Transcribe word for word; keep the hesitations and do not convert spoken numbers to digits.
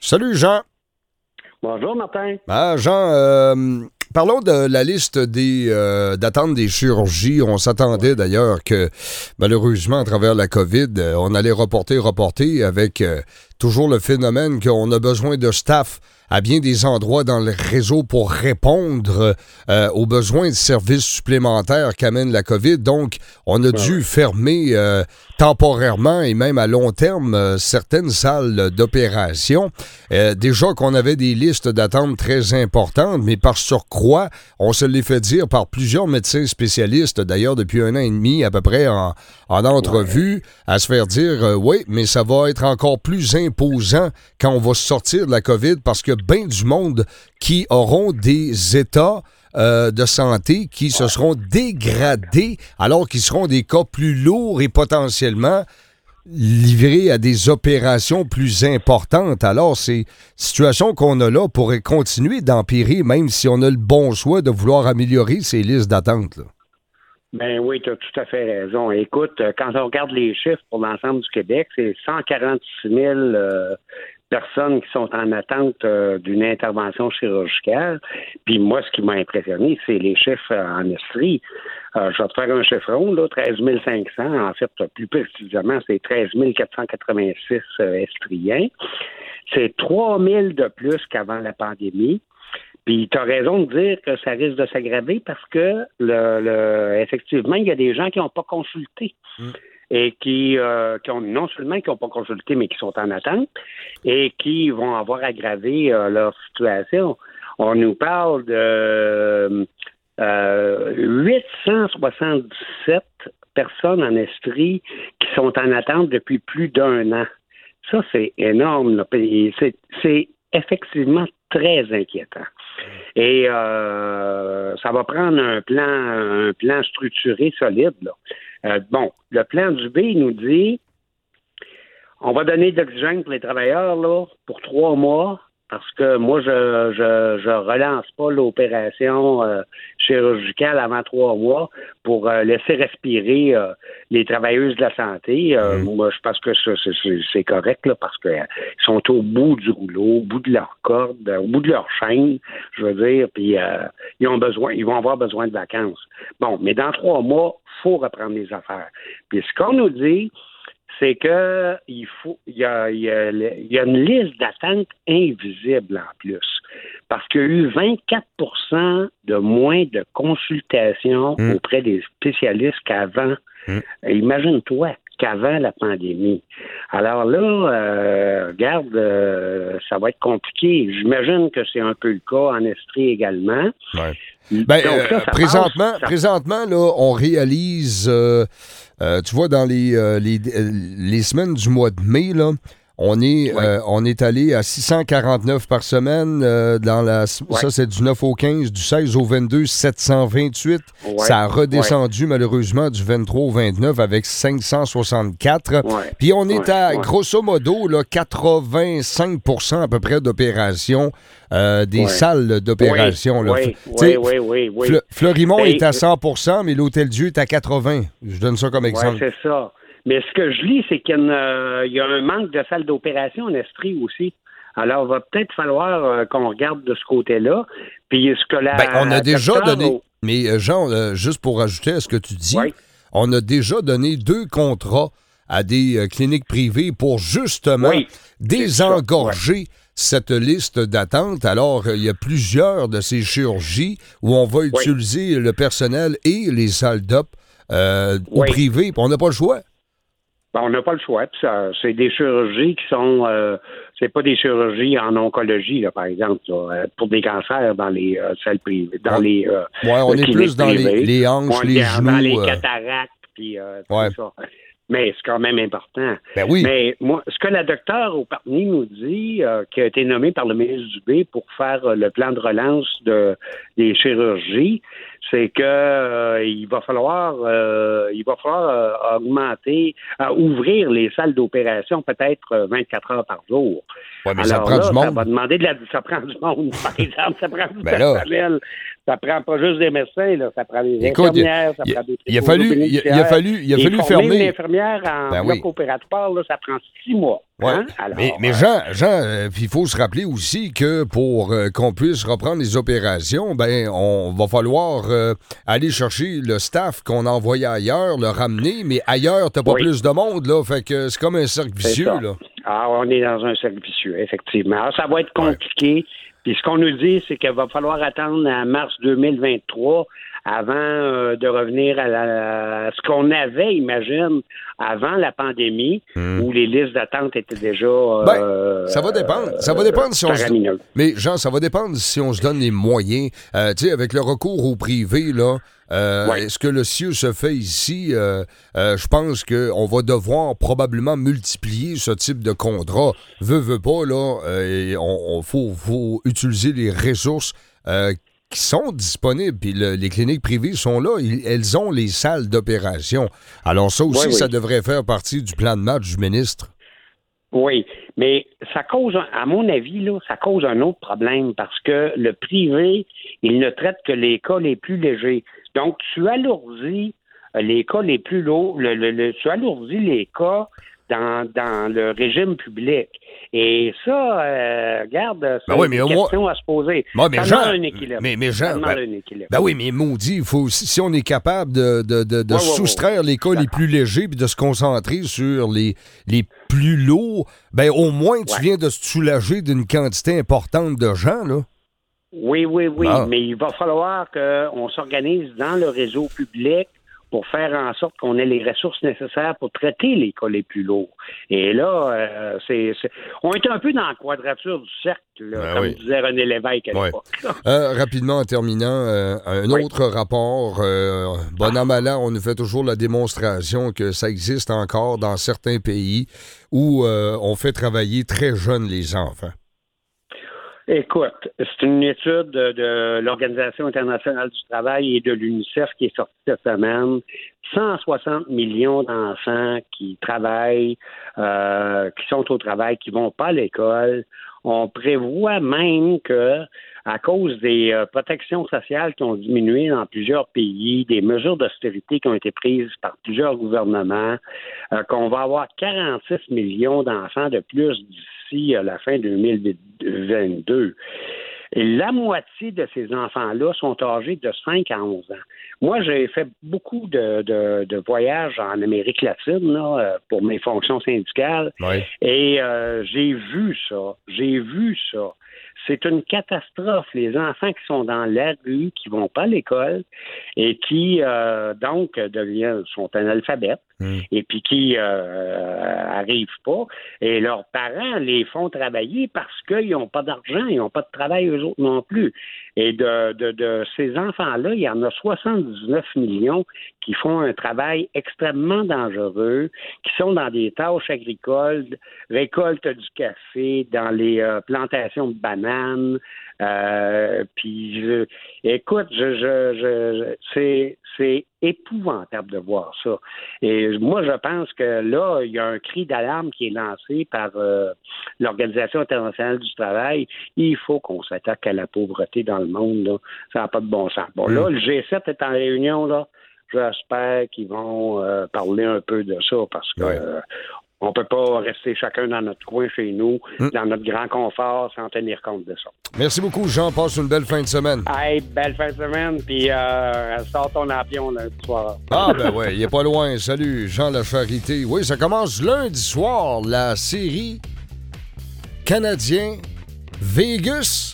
Salut Jean. Bonjour Martin. Ah, Jean, euh, parlons de la liste des euh, d'attente des chirurgies. On s'attendait d'ailleurs que malheureusement à travers la COVID, euh, on allait reporter, reporter avec euh, toujours le phénomène qu'on a besoin de staff à bien des endroits dans le réseau pour répondre euh, aux besoins de services supplémentaires qu'amène la COVID. Donc, on a dû fermer euh, temporairement et même à long terme euh, certaines salles d'opération. Euh, déjà qu'on avait des listes d'attente très importantes, mais par surcroît, on se les fait dire par plusieurs médecins spécialistes, d'ailleurs depuis un an et demi à peu près en, en entrevue, à se faire dire euh, oui, mais ça va être encore plus imposant quand on va sortir de la COVID parce que bien du monde qui auront des états euh, de santé qui se seront dégradés alors qu'ils seront des cas plus lourds et potentiellement livrés à des opérations plus importantes. Alors, ces situations qu'on a là pourraient continuer d'empirer même si on a le bon choix de vouloir améliorer ces listes d'attente, là. Ben oui, tu as tout à fait raison. Écoute, quand on regarde les chiffres pour l'ensemble du Québec, c'est cent quarante-six mille euh, personnes qui sont en attente euh, d'une intervention chirurgicale. Puis moi, ce qui m'a impressionné, c'est les chiffres en Estrie. Euh, je vais te faire un chiffron, là, treize mille cinq cents. En fait, plus précisément, c'est treize mille quatre cent quatre-vingt-six euh, estriens. C'est trois mille de plus qu'avant la pandémie. Puis tu as raison de dire que ça risque de s'aggraver parce que le, le effectivement, il y a des gens qui n'ont pas consulté mm. et qui, euh, qui ont non seulement qui n'ont pas consulté, mais qui sont en attente et qui vont avoir aggravé euh, leur situation. On nous parle de euh, huit cent soixante-dix-sept personnes en Estrie qui sont en attente depuis plus d'un an. Ça, c'est énorme. Là. C'est, c'est effectivement très inquiétant. Et euh, ça va prendre un plan, un plan structuré solide, là. Euh, bon, le plan du B nous dit on va donner de l'oxygène pour les travailleurs là pour trois mois. Parce que moi, je je, je relance pas l'opération euh, chirurgicale avant trois mois pour euh, laisser respirer euh, les travailleuses de la santé. Euh, mmh. Moi, je pense que c'est, c'est, c'est correct là, parce que euh, ils sont au bout du rouleau, au bout de leur corde, au bout de leur chaîne, je veux dire, puis euh, ils ont besoin, ils vont avoir besoin de vacances. Bon, mais dans trois mois, faut reprendre les affaires. Puis ce qu'on nous dit, c'est que il faut, il y a, il y a, il y a une liste d'attente invisible en plus, parce qu'il y a eu vingt-quatre pour cent de moins de consultations mmh. auprès des spécialistes qu'avant. Mmh. Imagine-toi qu'avant la pandémie. Alors là, euh, regarde, euh, ça va être compliqué. J'imagine que c'est un peu le cas en Estrie également. Ouais. Ben, Donc, là, euh, présentement, passe, ça... présentement, là, on réalise, euh, euh, tu vois, dans les, euh, les, les semaines du mois de mai, là, on est, ouais. euh, on est allé à six cent quarante-neuf par semaine. Euh, dans la, ouais. Ça, c'est du neuf au quinze, du seize au vingt-deux, sept cent vingt-huit. Ouais. Ça a redescendu, ouais. malheureusement, du vingt-trois au vingt-neuf avec cinq cent soixante-quatre. Ouais. Puis on est ouais. à, ouais. grosso modo, là, quatre-vingt-cinq pour cent à peu près d'opérations, euh, des ouais. salles d'opération. Oui, oui, oui, oui, oui. Fle- Fleurimont ben, est à cent pour cent, mais l'Hôtel-Dieu est à quatre-vingts. Je donne ça comme exemple. Oui, c'est ça. Mais ce que je lis, c'est qu'il y a, une, euh, il y a un manque de salles d'opération en Estrie aussi. Alors, il va peut-être falloir euh, qu'on regarde de ce côté-là. Puis, ce que la. Ben, on a déjà donné. Au... Mais, Jean, euh, juste pour ajouter à ce que tu dis, oui. on a déjà donné deux contrats à des euh, cliniques privées pour justement oui, désengorger oui. cette liste d'attente. Alors, il y a plusieurs de ces chirurgies où on va utiliser oui. le personnel et les salles d'op euh, oui. au privé. On n'a pas le choix. Ben, on n'a pas le choix. Puis ça, c'est des chirurgies qui sont... Euh, c'est pas des chirurgies en oncologie, là, par exemple, là, pour des cancers dans les euh, salles privées. Dans ouais. les euh, ouais, on est plus dans les, les hanches, les dans genoux. Dans les euh... cataractes, puis euh, ouais. tout ça. Mais c'est quand même important. Ben oui. Mais moi, ce que la docteure au Partenay nous dit, euh, qui a été nommée par le ministre Dubé pour faire euh, le plan de relance de, des chirurgies, c'est que euh, il va falloir euh, il va falloir euh, augmenter, euh, ouvrir les salles d'opération peut-être euh, vingt-quatre heures par jour. Ouais, mais Alors ça prend là, du monde. Ça va demander de la, ça prend du monde, par exemple, ça prend du ben personnel. Là. Ça prend pas juste des médecins, là, ça prend des Écoute, infirmières, ça il, prend des il a fallu, il, il a fallu, il a fallu fermer. Une infirmière en ben bloc oui. opératoire, là, ça prend six mois. Ouais. Hein? Alors, mais, mais Jean, Jean euh, il faut se rappeler aussi que pour euh, qu'on puisse reprendre les opérations, ben on va falloir euh, aller chercher le staff qu'on a envoyé ailleurs, le ramener, mais ailleurs, t'as pas oui. plus de monde, là. Fait que c'est comme un cercle vicieux, là. Ah, on est dans un cercle vicieux, effectivement. Alors, ça va être compliqué. Ouais. Puis ce qu'on nous dit, c'est qu'il va falloir attendre à mars deux mille vingt-trois avant euh, de revenir à, la, à ce qu'on avait, imagine, avant la pandémie, mmh. où les listes d'attente étaient déjà... Euh, ben, ça va dépendre. Ça va dépendre si on se... Mais Jean, ça va dépendre si on se donne les moyens. Euh, tu sais, avec le recours au privé, là, euh, ouais. est-ce que le C I E se fait ici? Euh, euh, je pense qu'on va devoir probablement multiplier ce type de contrat. Veux, veux pas, là, euh, on, on faut, faut utiliser les ressources euh, qui sont disponibles, puis le, les cliniques privées sont là, ils, elles ont les salles d'opération. Alors ça aussi, oui, oui. ça devrait faire partie du plan de match du ministre. Oui, mais ça cause, à mon avis, là, ça cause un autre problème parce que le privé, il ne traite que les cas les plus légers. Donc, tu alourdis les cas les plus lourds, le, le, le, tu alourdis les cas dans, dans le régime public. Et ça, euh, regarde, c'est ben oui, une question moi... à se poser. Moi, mais ça Jean, demande un équilibre. Mais, mais Jean, ça demande ben, un équilibre. Ben oui, mais maudit, il faut, si on est capable de, de, de, de ouais, soustraire ouais, ouais. les cas D'accord. les plus légers puis de se concentrer sur les, les plus lourds, ben au moins, tu ouais. viens de se soulager d'une quantité importante de gens, là. Oui, oui, oui, ah. mais il va falloir qu'on s'organise dans le réseau public pour faire en sorte qu'on ait les ressources nécessaires pour traiter les cas les plus lourds. Et là, euh, c'est, c'est... on est un peu dans la quadrature du cercle, là, ben comme oui. disait René Lévesque à ouais. l'époque. euh, rapidement, en terminant, euh, un oui. autre rapport, euh, bon an, mal an, on nous fait toujours la démonstration que ça existe encore dans certains pays où euh, on fait travailler très jeunes les enfants. Écoute, c'est une étude de, de l'Organisation internationale du travail et de l'UNICEF qui est sortie cette semaine. cent soixante millions d'enfants qui travaillent, euh, qui sont au travail, qui vont pas à l'école. On prévoit même que, à cause des euh, protections sociales qui ont diminué dans plusieurs pays, des mesures d'austérité qui ont été prises par plusieurs gouvernements, euh, qu'on va avoir quarante-six millions d'enfants de plus d'ici à la fin deux mille vingt-deux. Et la moitié de ces enfants-là sont âgés de cinq à onze ans. Moi, j'ai fait beaucoup de, de, de voyages en Amérique latine là, pour mes fonctions syndicales. Oui. Et euh, j'ai vu ça. J'ai vu ça. C'est une catastrophe. Les enfants qui sont dans la rue, qui vont pas à l'école et qui, euh, donc, deviennent, sont analphabètes mmh. et puis qui euh, arrivent pas. Et leurs parents les font travailler parce qu'ils n'ont pas d'argent, ils n'ont pas de travail eux autres non plus. Et de, de, de ces enfants-là, il y en a soixante-dix-neuf millions qui font un travail extrêmement dangereux, qui sont dans des tâches agricoles, récolte du café, dans les euh, plantations de bananes. Euh, puis, je, écoute, je, je, je, c'est, c'est épouvantable de voir ça. Et moi, je pense que là, il y a un cri d'alarme qui est lancé par euh, l'Organisation internationale du travail. Il faut qu'on s'attaque à la pauvreté dans le monde. Là. Ça n'a pas de bon sens. Bon, là, le G sept est en réunion, là. J'espère qu'ils vont euh, parler un peu de ça parce que ouais. euh, on peut pas rester chacun dans notre coin chez nous, mmh. dans notre grand confort, sans tenir compte de ça. Merci beaucoup, Jean. Passe une belle fin de semaine. Hey, belle fin de semaine, puis euh, sors ton avion lundi soir. Ah, ben ouais, il est pas loin. Salut, Jean Lacharité. Oui, ça commence lundi soir, la série Canadien Vegas.